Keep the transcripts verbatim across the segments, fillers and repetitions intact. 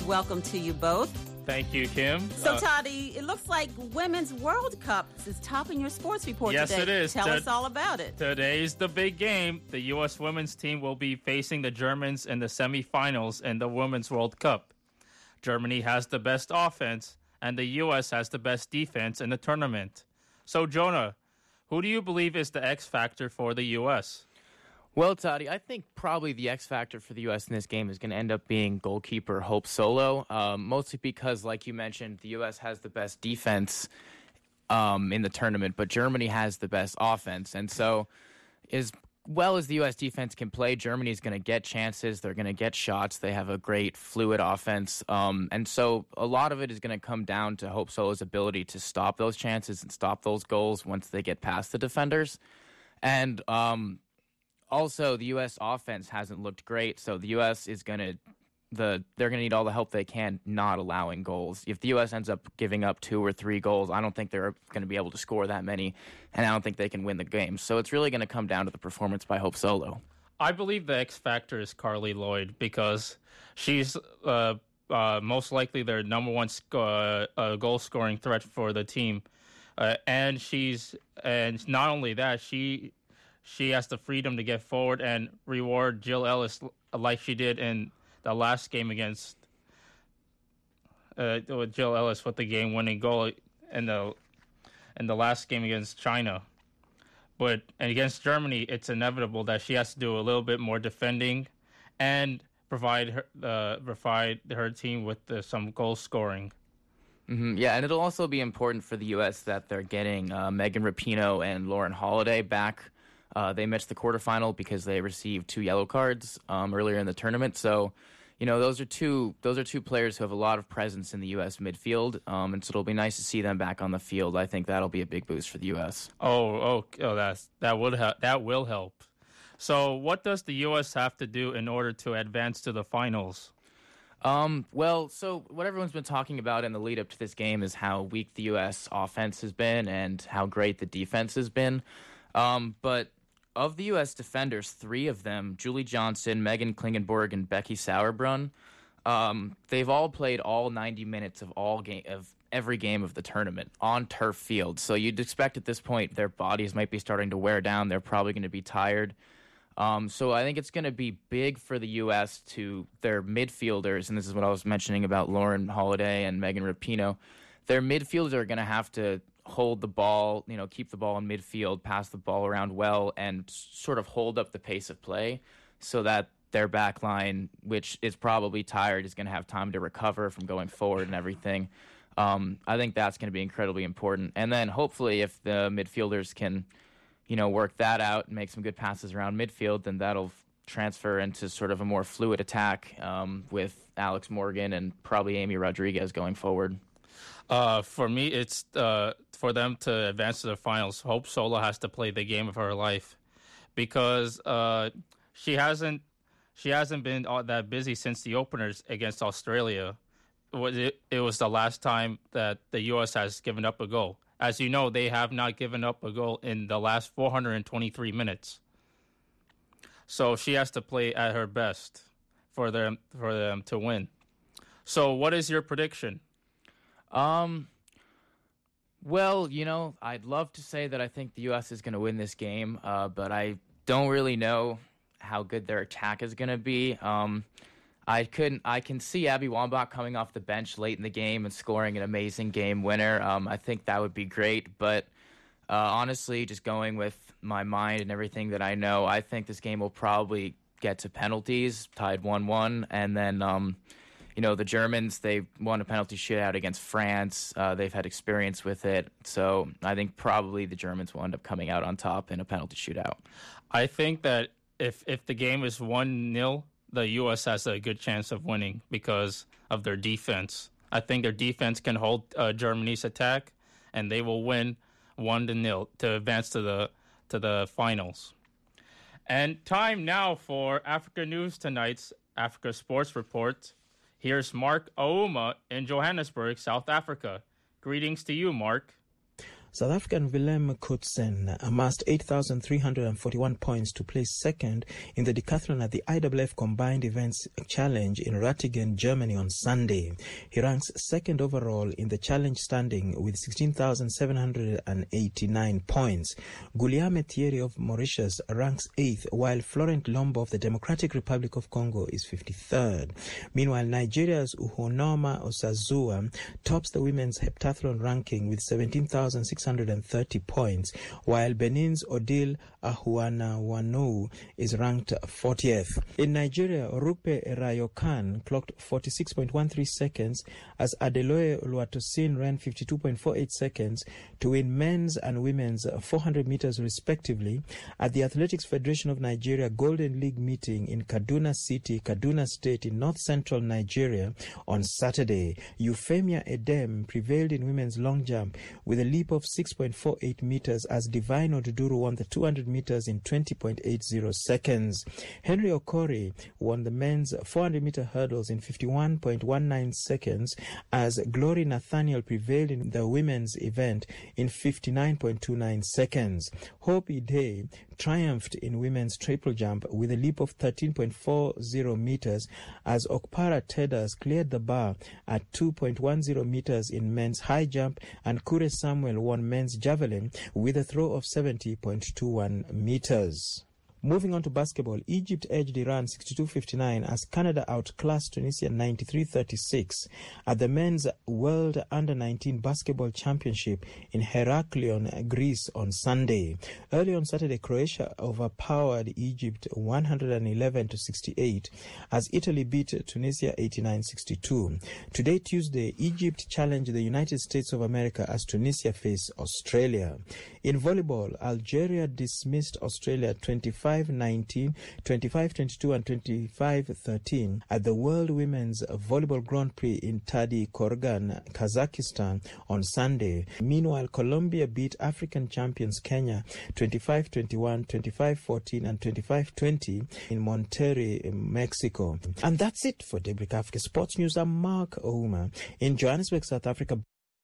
welcome to you both. Thank you, Kim. So, uh, Toddy, it looks like Women's World Cup is topping your sports report yes, today. Yes, it is. Tell T- us all about it. Today's the big game. The U S women's team will be facing the Germans in the semifinals in the Women's World Cup. Germany has the best offense, and the U S has the best defense in the tournament. So, Jonah, who do you believe is the X factor for the U S? Well, Toddy, I think probably the X factor for the U S in this game is going to end up being goalkeeper Hope Solo, um, mostly because, like you mentioned, the U S has the best defense um, in the tournament, but Germany has the best offense. And so as well as the U S defense can play, Germany is going to get chances. They're going to get shots. They have a great fluid offense. Um, and so a lot of it is going to come down to Hope Solo's ability to stop those chances and stop those goals once they get past the defenders. And um also, the U S offense hasn't looked great, so the U S is going to the they're going to need all the help they can not allowing goals. If the U S ends up giving up two or three goals, I don't think they're going to be able to score that many, and I don't think they can win the game. So it's really going to come down to the performance by Hope Solo. I believe the X factor is Carly Lloyd because she's uh, uh, most likely their number one sc- uh, uh, goal scoring threat for the team, uh, and she's and not only that she. She has the freedom to get forward and reward Jill Ellis like she did in the last game against uh, Jill Ellis with the game-winning goal in the in the last game against China. But and against Germany, it's inevitable that she has to do a little bit more defending and provide her uh, provide her team with uh, some goal scoring. Mm-hmm. Yeah, and it'll also be important for the U S that they're getting uh, Megan Rapinoe and Lauren Holiday back. Uh, they missed the quarterfinal because they received two yellow cards um, earlier in the tournament. So, you know, those are two those are two players who have a lot of presence in the U S midfield, um, and so it'll be nice to see them back on the field. I think that'll be a big boost for the U S. Oh, oh, oh that's that would help. That will help. So, what does the U S have to do in order to advance to the finals? Um, well, so what everyone's been talking about in the lead up to this game is how weak the U S offense has been and how great the defense has been. Um, but of the U S defenders, three of them, Julie Johnson, Megan Klingenborg, and Becky Sauerbrunn, um, they've all played all ninety minutes of all game of every game of the tournament on turf field. So you'd expect at this point their bodies might be starting to wear down. They're probably going to be tired. Um, so I think it's going to be big for the U S to their midfielders, and this is what I was mentioning about Lauren Holiday and Megan Rapinoe. Their midfielders are going to have to hold the ball, you know, keep the ball in midfield, pass the ball around well, and sort of hold up the pace of play so that their back line, which is probably tired, is going to have time to recover from going forward and everything. Um, I think that's going to be incredibly important. And then hopefully if the midfielders can, you know, work that out and make some good passes around midfield, then that'll transfer into sort of a more fluid attack um, with Alex Morgan and probably Amy Rodriguez going forward. Uh, for me, it's uh, for them to advance to the finals. Hope Solo has to play the game of her life because uh, she hasn't she hasn't been all that busy since the openers against Australia. It was, it, it was the last time that the U S has given up a goal. As you know, they have not given up a goal in the last four hundred twenty-three minutes. So she has to play at her best for them for them to win. So, what is your prediction? Um, well, you know, I'd love to say that I think the U S is going to win this game, uh, but I don't really know how good their attack is going to be. Um, I couldn't, I can see Abby Wambach coming off the bench late in the game and scoring an amazing game winner. Um, I think that would be great, but uh, honestly, just going with my mind and everything that I know, I think this game will probably get to penalties, tied one one, and then, um, You know, the Germans, they won a penalty shootout against France. Uh, they've had experience with it. So I think probably the Germans will end up coming out on top in a penalty shootout. I think that if if the game is one nil, the U S has a good chance of winning because of their defense. I think their defense can hold uh, Germany's attack, and they will win one to nil to advance to the to the finals. And time now for Africa News Tonight's Africa Sports Report. Here's Mark Auma in Johannesburg, South Africa. Greetings to you, Mark. South African Willem Koetsen amassed eight thousand three hundred forty-one points to place second in the decathlon at the I W F Combined Events Challenge in Ratingen, Germany on Sunday. He ranks second overall in the challenge standing with sixteen thousand seven hundred eighty-nine points. Guillaume Thierry of Mauritius ranks eighth, while Florent Lombo of the Democratic Republic of Congo is fifty-third. Meanwhile, Nigeria's Uhonoma Osazua tops the women's heptathlon ranking with seventeen thousand six hundred thirty points, while Benin's Odile Ahuanawanou is ranked fortieth. In Nigeria, Rupe Rayokan clocked forty-six point one three seconds as Adeloye Oluwatosin ran fifty-two point four eight seconds to win men's and women's four hundred meters respectively at the Athletics Federation of Nigeria Golden League meeting in Kaduna City, Kaduna State in north-central Nigeria on Saturday. Euphemia Edem prevailed in women's long jump with a leap of six point four eight meters as Divine Oduduru won the two hundred meters in twenty point eight zero seconds. Henry Okori won the men's four hundred meter hurdles in fifty-one point one nine seconds as Glory Nathaniel prevailed in the women's event in fifty-nine point two nine seconds. Hope Ide triumphed in women's triple jump with a leap of thirteen point four zero meters as Okpara Tedas cleared the bar at two point one zero meters in men's high jump, and Kure Samuel won men's javelin with a throw of seventy point two one meters. Moving on to basketball, Egypt edged Iran sixty-two fifty-nine as Canada outclassed Tunisia ninety-three thirty-six at the Men's World Under nineteen Basketball Championship in Heraklion, Greece on Sunday. Early on Saturday, Croatia overpowered Egypt one hundred eleven to sixty-eight as Italy beat Tunisia eighty-nine sixty-two. Today, Tuesday, Egypt challenged the United States of America as Tunisia face Australia. In volleyball, Algeria dismissed Australia twenty-five nineteen, twenty-five twenty-two and twenty-five thirteen at the World Women's Volleyball Grand Prix in Tadi Korgan, Kazakhstan on Sunday. Meanwhile, Colombia beat African champions Kenya twenty-five twenty-one, twenty-five fourteen and twenty-five twenty in Monterrey, Mexico. And that's it for Daybreak Africa Sports News. I'm Mark Ouma in Johannesburg, South Africa.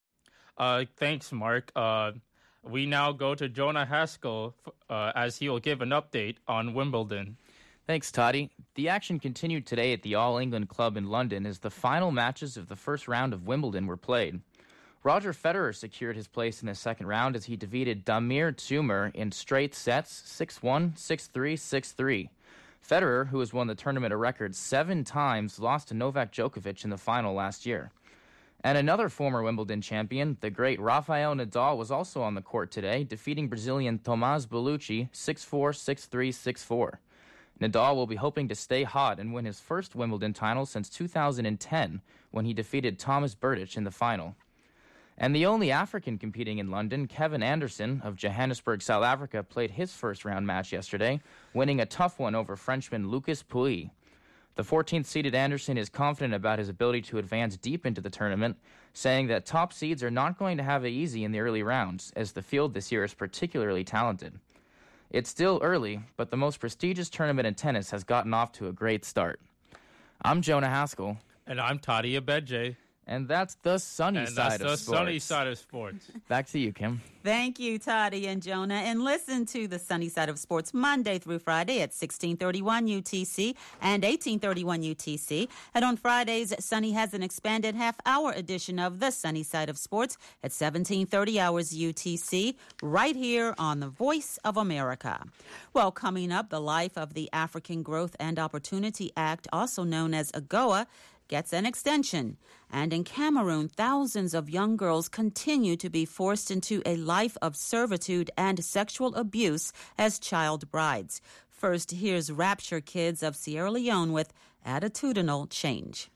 Uh, thanks, Mark. Uh, we now go to Jonah Haskell uh, as he will give an update on Wimbledon. Thanks, Toddy. The action continued today at the All England Club in London as the final matches of the first round of Wimbledon were played. Roger Federer secured his place in the second round as he defeated Damir Tumur in straight sets six one, six three, six three. Federer, who has won the tournament a record seven times, lost to Novak Djokovic in the final last year. And another former Wimbledon champion, the great Rafael Nadal, was also on the court today, defeating Brazilian Tomás Bellucci six four, six three, six four. Nadal will be hoping to stay hot and win his first Wimbledon title since two thousand ten, when he defeated Thomas Berdych in the final. And the only African competing in London, Kevin Anderson of Johannesburg, South Africa, played his first-round match yesterday, winning a tough one over Frenchman Lucas Pouille. The fourteenth-seeded Anderson is confident about his ability to advance deep into the tournament, saying that top seeds are not going to have it easy in the early rounds, as the field this year is particularly talented. It's still early, but the most prestigious tournament in tennis has gotten off to a great start. I'm Jonah Haskell. And I'm Toddy Abeje. And that's the sunny and side that's of the sports. sunny side of sports. Back to you, Kim. Thank you, Toddy and Jonah. And listen to the Sunny Side of Sports Monday through Friday at sixteen thirty-one U T C and eighteen thirty-one U T C. And on Fridays, Sunny has an expanded half-hour edition of the Sunny Side of Sports at seventeen thirty hours U T C, right here on the Voice of America. Well, coming up, the life of the African Growth and Opportunity Act, also known as AGOA, gets an extension. And in Cameroon, thousands of young girls continue to be forced into a life of servitude and sexual abuse as child brides. First, here's Rapture Kids of Sierra Leone with Attitudinal Change.